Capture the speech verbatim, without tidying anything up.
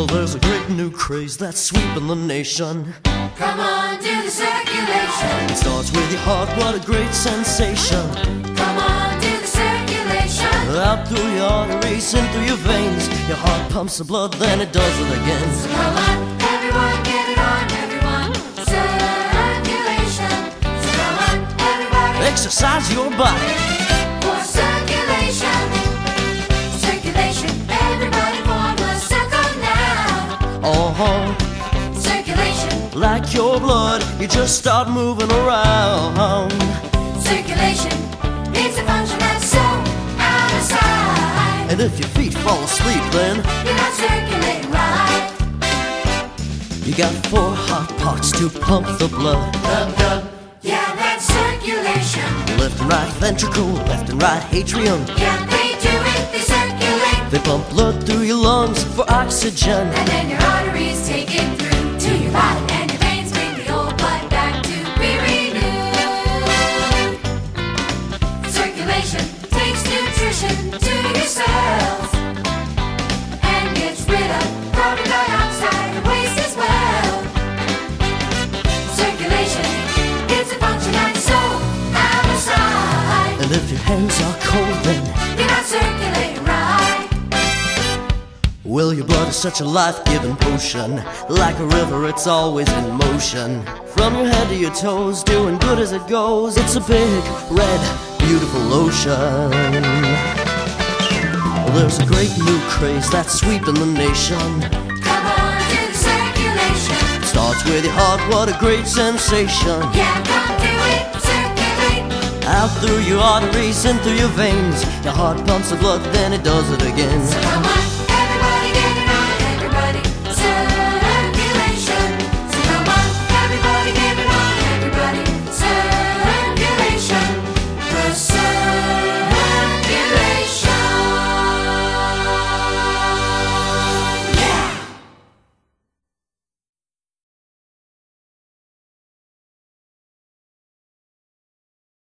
Well, there's a great new craze that's sweeping the nation. Come on, do the circulation. It starts with your heart, what a great sensation. Come on, do the circulation. Out through your arteries, in through your veins. Your heart pumps the blood, then it does it again. So come on, everyone, get it on, everyone. Circulation. So come on, everybody. Exercise your body. For circulation. Circulation, everybody form a circle now. Uh-huh. Circulation. Like your blood, you just start moving around. Circulation. It's a function that's so out of sight. And if your feet fall asleep, then You're not circulating right. you got four hot parts to pump the blood. Dub, dub. Yeah, that's circulation. Left and right ventricle, left and right atrium. Yeah, they do it, they circulate. They pump blood through your lungs for oxygen. And then your arteries take it through to your body. And your veins bring the old blood back to be renewed. Circulation takes nutrition to your cells. And gets rid of carbon dioxide and waste as well. Circulation, it's a function that's so out of sight. And if your hands are cold, then You're not circulating right. well, your blood is such a life-giving potion. Like a river, it's always in motion. From your head to your toes, doing good as it goes. It's a big, red, beautiful ocean. Well, there's a great new craze that's sweeping the nation. Come on, do the circulation. Starts with your heart, what a great sensation. Yeah, come do it, circulate. Out through your arteries, in through your veins. Your heart pumps the blood, then it does it again. Come on,